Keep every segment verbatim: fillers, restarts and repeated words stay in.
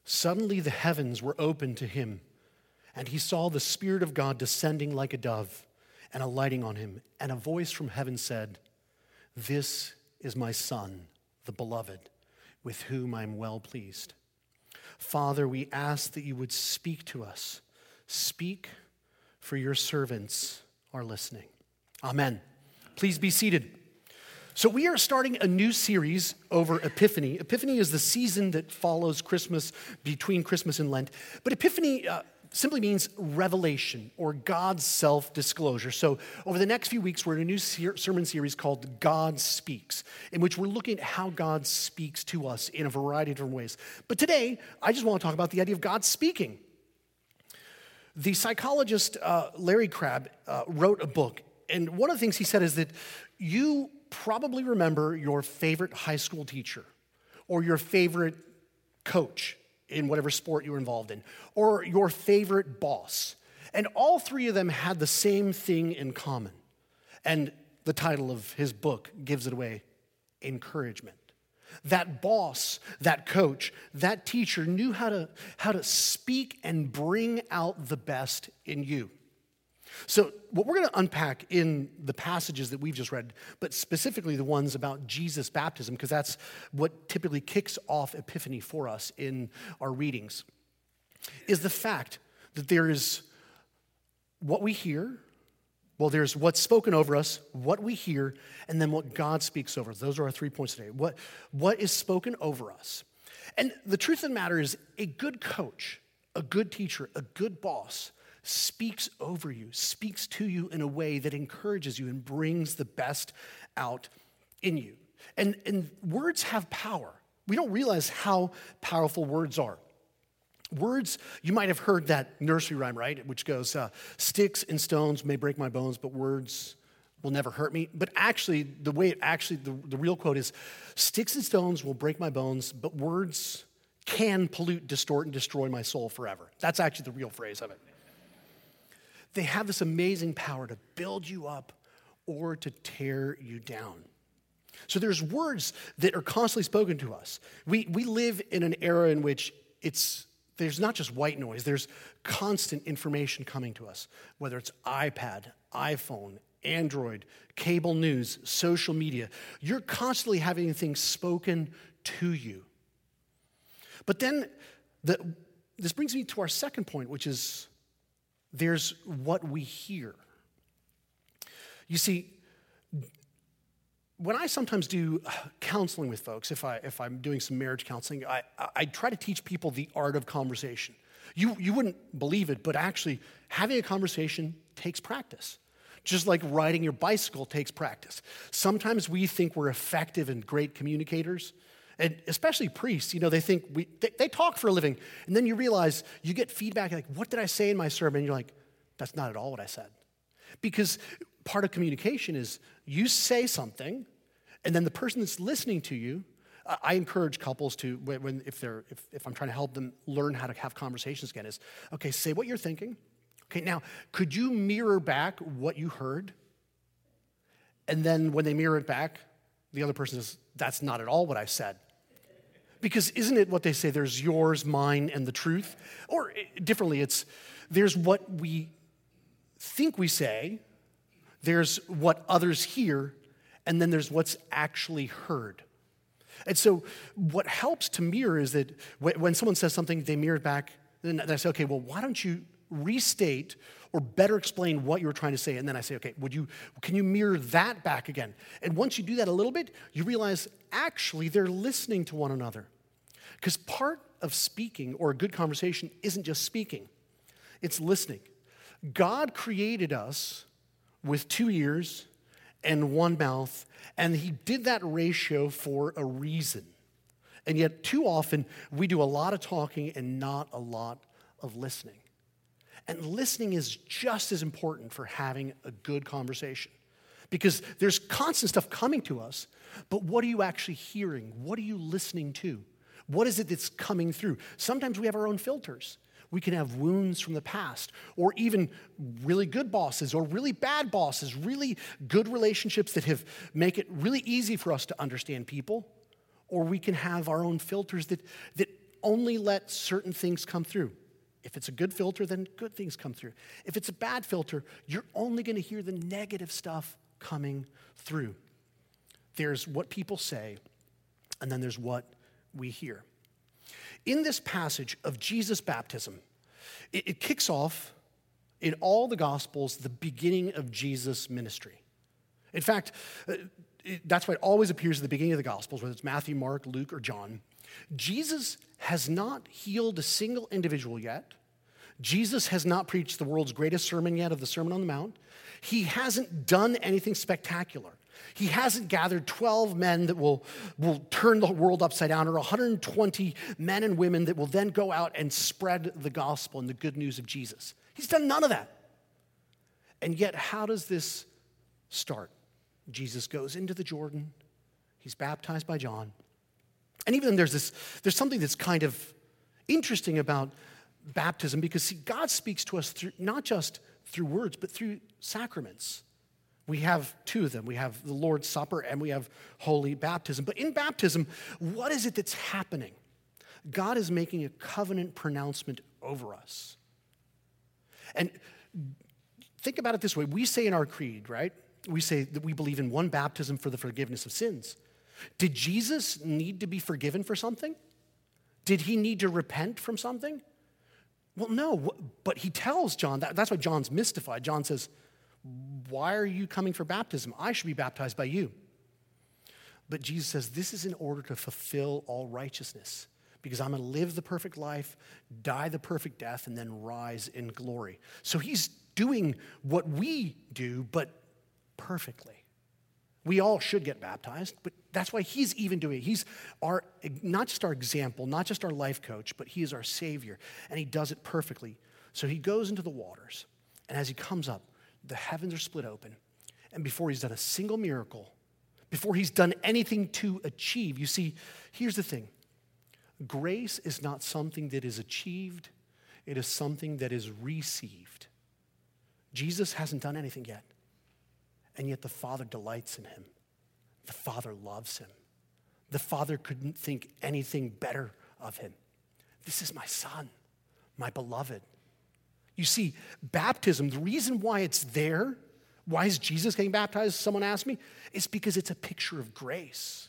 Suddenly the heavens were opened to him, and he saw the Spirit of God descending like a dove and alighting on him. And a voice from heaven said, "This is my Son, the beloved, with whom I am well pleased." Father, we ask that you would speak to us. Speak, for your servants are listening. Amen. Please be seated. So we are starting a new series over Epiphany. Epiphany is the season that follows Christmas, between Christmas and Lent. But Epiphany uh, simply means revelation or God's self-disclosure. So over the next few weeks, we're in a new ser- sermon series called God Speaks, in which we're looking at how God speaks to us in a variety of different ways. But today, I just want to talk about the idea of God speaking. The psychologist uh, Larry Crabb uh, wrote a book, and one of the things he said is that you probably remember your favorite high school teacher or your favorite coach in whatever sport you were involved in, or your favorite boss. And all three of them had the same thing in common. And the title of his book gives it away: encouragement. That boss, that coach, that teacher knew how to, how to speak and bring out the best in you. So what we're going to unpack in the passages that we've just read, but specifically the ones about Jesus' baptism, because that's what typically kicks off Epiphany for us in our readings, is the fact that there is what we hear, well, there's what's spoken over us, what we hear, and then what God speaks over us. Those are our three points today. What, what is spoken over us? And the truth of the matter is, a good coach, a good teacher, a good boss speaks over you, speaks to you in a way that encourages you and brings the best out in you. And, and words have power. We don't realize how powerful words are. Words, you might have heard that nursery rhyme, right? Which goes, uh, sticks and stones may break my bones, but words will never hurt me. But actually, the way it actually, the, the real quote is, sticks and stones will break my bones, but words can pollute, distort, and destroy my soul forever. That's actually the real phrase of it. They have this amazing power to build you up or to tear you down. So there's words that are constantly spoken to us. We, we live in an era in which it's there's not just white noise, there's constant information coming to us, whether it's iPad, iPhone, Android, cable news, social media. You're constantly having things spoken to you. But then the, this brings me to our second point, which is there's what we hear. You see, when I sometimes do counseling with folks, if, I, if I'm doing some marriage counseling, I, I try to teach people the art of conversation. You, you wouldn't believe it, but actually having a conversation takes practice. Just like riding your bicycle takes practice. Sometimes we think we're effective and great communicators, and especially priests, you know, they think we they, they talk for a living, and then you realize you get feedback like, what did I say in my sermon? And you're like, that's not at all what I said. Because part of communication is you say something, and then the person that's listening to you, I encourage couples to, when if they're if, if I'm trying to help them learn how to have conversations again, is, okay, say what you're thinking. Okay, now, could you mirror back what you heard? And then when they mirror it back, the other person says, that's not at all what I said. Because isn't it what they say, there's yours, mine, and the truth? Or differently, it's there's what we think we say, there's what others hear, and then there's what's actually heard. And so what helps to mirror is that when someone says something, they mirror it back, and I say, okay, well, why don't you restate or better explain what you were trying to say? And then I say, okay, would you, can you mirror that back again? And once you do that a little bit, you realize actually they're listening to one another. Because part of speaking or a good conversation isn't just speaking, it's listening. God created us with two ears and one mouth, and he did that ratio for a reason. And yet too often we do a lot of talking and not a lot of listening. And listening is just as important for having a good conversation. Because there's constant stuff coming to us, but what are you actually hearing? What are you listening to? What is it that's coming through? Sometimes we have our own filters. We can have wounds from the past, or even really good bosses, or really bad bosses, really good relationships that have make it really easy for us to understand people. Or we can have our own filters that, that only let certain things come through. If it's a good filter, then good things come through. If it's a bad filter, you're only going to hear the negative stuff coming through. There's what people say, and then there's what we hear. In this passage of Jesus' baptism, it, it kicks off in all the Gospels the beginning of Jesus' ministry. In fact, it, that's why it always appears at the beginning of the Gospels, whether it's Matthew, Mark, Luke, or John. Jesus has not healed a single individual yet. Jesus has not preached the world's greatest sermon yet of the Sermon on the Mount. He hasn't done anything spectacular. He hasn't gathered twelve men that will, will turn the world upside down, or one hundred twenty men and women that will then go out and spread the gospel and the good news of Jesus. He's done none of that. And yet, how does this start? Jesus goes into the Jordan. He's baptized by John. And even then there's this, there's something that's kind of interesting about baptism, because see, God speaks to us through, not just through words, but through sacraments. We have two of them. We have the Lord's Supper and we have holy baptism. But in baptism, what is it that's happening? God is making a covenant pronouncement over us. And think about it this way. We say in our creed, right? We say that we believe in one baptism for the forgiveness of sins. Did Jesus need to be forgiven for something? Did he need to repent from something? Well, no, but he tells John, that, that's why John's mystified. John says, why are you coming for baptism? I should be baptized by you. But Jesus says, this is in order to fulfill all righteousness, because I'm going to live the perfect life, die the perfect death, and then rise in glory. So he's doing what we do, but perfectly. We all should get baptized, but that's why he's even doing it. He's our, not just our example, not just our life coach, but he is our Savior, and he does it perfectly. So he goes into the waters, and as he comes up, the heavens are split open, and before he's done a single miracle, before he's done anything to achieve, you see, here's the thing. Grace is not something that is achieved. It is something that is received. Jesus hasn't done anything yet. And yet the Father delights in him. The Father loves him. The Father couldn't think anything better of him. This is my Son, my beloved. You see, baptism, the reason why it's there, why is Jesus getting baptized, someone asked me, is because it's a picture of grace.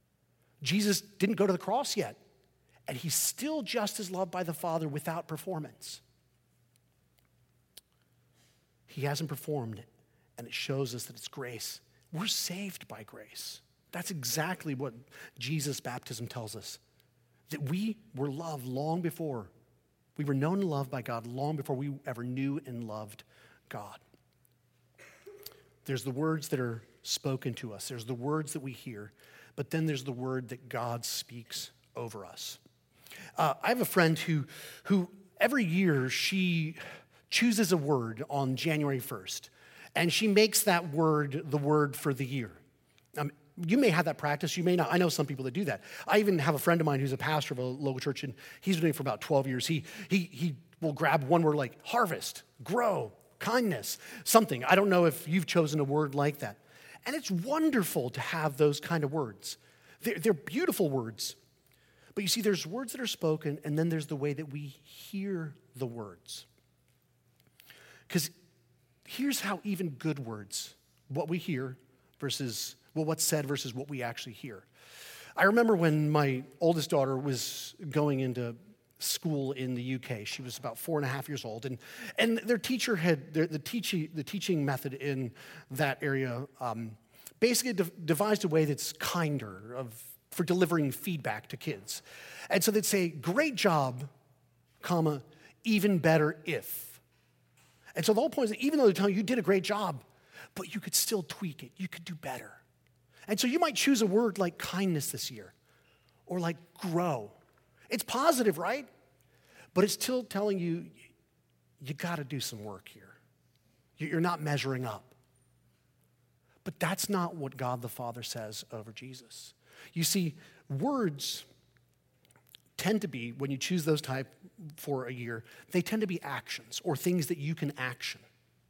Jesus didn't go to the cross yet, and he's still just as loved by the Father without performance. He hasn't performed, and it shows us that it's grace. We're saved by grace. That's exactly what Jesus' baptism tells us, that we were loved long before. We were known and loved by God long before we ever knew and loved God. There's the words that are spoken to us. There's the words that we hear. But then there's the word that God speaks over us. Uh, I have a friend who, who every year she chooses a word on January first. And she makes that word the word for the year. Um, you may have that practice, you may not. I know some people that do that. I even have a friend of mine who's a pastor of a local church, and he's been doing it for about twelve years. He, he, he will grab one word like harvest, grow, kindness, something. I don't know if you've chosen a word like that. And it's wonderful to have those kind of words. They're, they're beautiful words. But you see, there's words that are spoken, and then there's the way that we hear the words. Because here's how even good words, what we hear versus, well, what's said versus what we actually hear. I remember when my oldest daughter was going into school in the U K. She was about four and a half years old, and and their teacher had, their, the, teaching, the teaching method in that area um, basically de- devised a way that's kinder of for delivering feedback to kids. And so they'd say, great job, comma, even better if. And so the whole point is that even though they're telling you you did a great job, but you could still tweak it. You could do better. And so you might choose a word like kindness this year or like grow. It's positive, right? But it's still telling you, you got to do some work here. You're not measuring up. But that's not what God the Father says over Jesus. You see, words tend to be, when you choose those type for a year, they tend to be actions or things that you can action.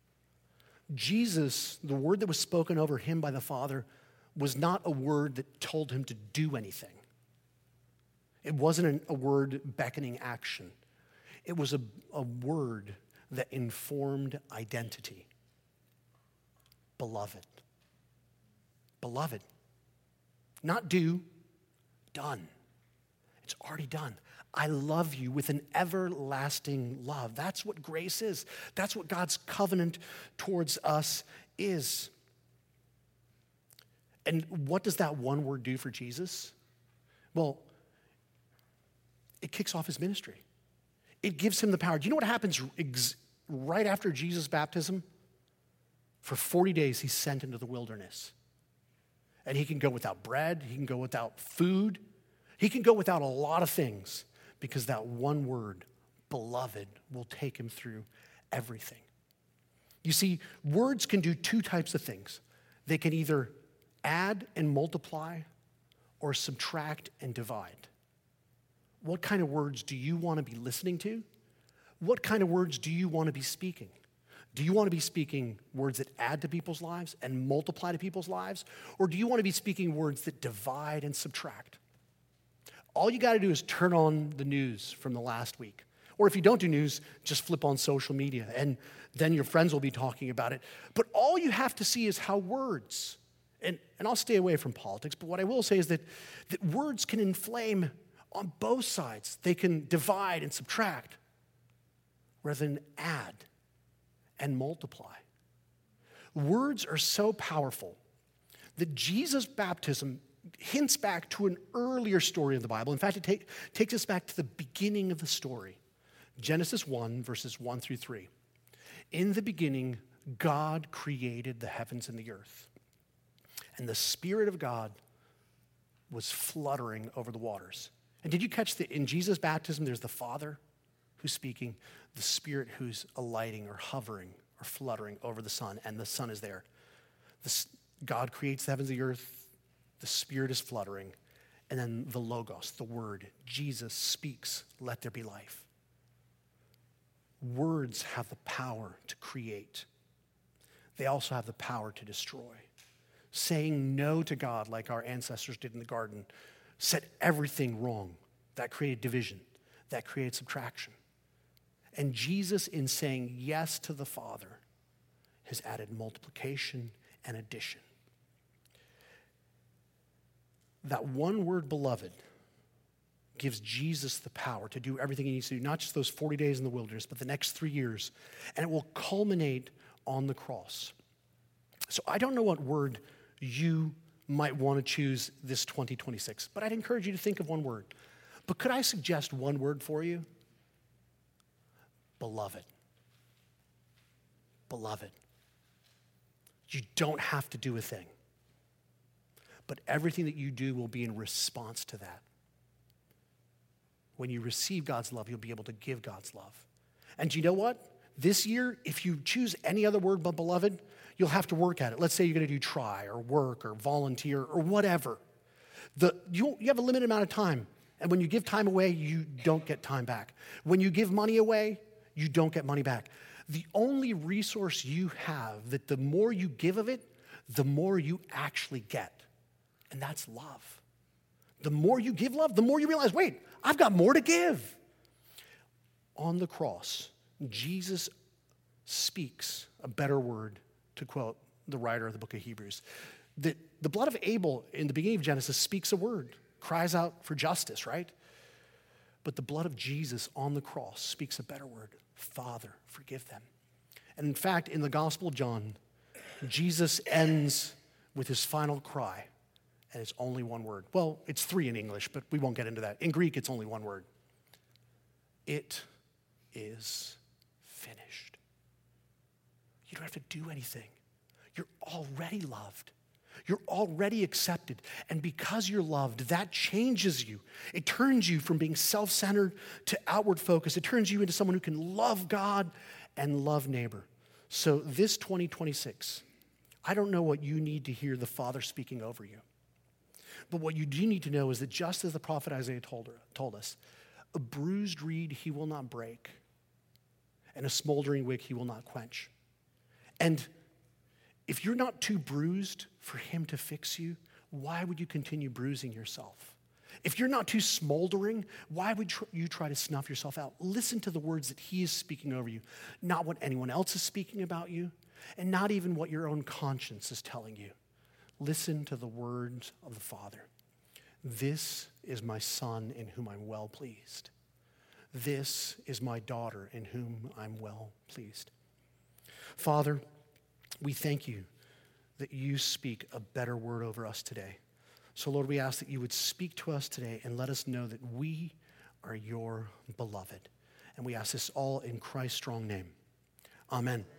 Jesus, the word that was spoken over him by the Father, was not a word that told him to do anything. It wasn't a word beckoning action. It was a, a word that informed identity. Beloved. Beloved. Not do, done. It's already done. I love you with an everlasting love. That's what grace is. That's what God's covenant towards us is. And what does that one word do for Jesus? Well, it kicks off his ministry. It gives him the power. Do you know what happens ex- right after Jesus' baptism? For forty days, he's sent into the wilderness. And he can go without bread. He can go without food. He can go without a lot of things because that one word, beloved, will take him through everything. You see, words can do two types of things. They can either add and multiply or subtract and divide. What kind of words do you want to be listening to? What kind of words do you want to be speaking? Do you want to be speaking words that add to people's lives and multiply to people's lives? Or do you want to be speaking words that divide and subtract? All you got to do is turn on the news from the last week. Or if you don't do news, just flip on social media, and then your friends will be talking about it. But all you have to see is how words, and, and I'll stay away from politics, but what I will say is that, that words can inflame on both sides. They can divide and subtract rather than add and multiply. Words are so powerful that Jesus' baptism hints back to an earlier story of the Bible. In fact, it take, takes us back to the beginning of the story. Genesis one, verses one through three. In the beginning, God created the heavens and the earth. And the Spirit of God was fluttering over the waters. And did you catch that in Jesus' baptism, there's the Father who's speaking, the Spirit who's alighting or hovering or fluttering over the Son, and the Son is there. The, God creates the heavens and the earth, the Spirit is fluttering, and then the Logos, the Word, Jesus speaks, let there be life. Words have the power to create. They also have the power to destroy. Saying no to God like our ancestors did in the garden set everything wrong. That created division. That created subtraction. And Jesus, in saying yes to the Father, has added multiplication and addition. That one word, beloved, gives Jesus the power to do everything he needs to do, not just those forty days in the wilderness, but the next three years. And it will culminate on the cross. So I don't know what word you might want to choose this twenty twenty-six, but I'd encourage you to think of one word. But could I suggest one word for you? Beloved. Beloved. You don't have to do a thing, but everything that you do will be in response to that. When you receive God's love, you'll be able to give God's love. And you know what? This year, if you choose any other word but beloved, you'll have to work at it. Let's say you're going to do try or work or volunteer or whatever. The, you, you have a limited amount of time. And when you give time away, you don't get time back. When you give money away, you don't get money back. The only resource you have that the more you give of it, the more you actually get. And that's love. The more you give love, the more you realize, wait, I've got more to give. On the cross, Jesus speaks a better word, to quote the writer of the book of Hebrews. The, the blood of Abel in the beginning of Genesis speaks a word, cries out for justice, right? But the blood of Jesus on the cross speaks a better word, Father, forgive them. And in fact, in the Gospel of John, Jesus ends with his final cry, and it's only one word. Well, it's three in English, but we won't get into that. In Greek, it's only one word. It is finished. You don't have to do anything. You're already loved. You're already accepted. And because you're loved, that changes you. It turns you from being self-centered to outward focus. It turns you into someone who can love God and love neighbor. So this twenty twenty-six, I don't know what you need to hear the Father speaking over you. But what you do need to know is that just as the prophet Isaiah told, her, told us, a bruised reed he will not break, and a smoldering wick he will not quench. And if you're not too bruised for him to fix you, why would you continue bruising yourself? If you're not too smoldering, why would tr- you try to snuff yourself out? Listen to the words that he is speaking over you, not what anyone else is speaking about you, and not even what your own conscience is telling you. Listen to the words of the Father. This is my son in whom I'm well pleased. This is my daughter in whom I'm well pleased. Father, we thank you that you speak a better word over us today. So Lord, we ask that you would speak to us today and let us know that we are your beloved. And we ask this all in Christ's strong name. Amen.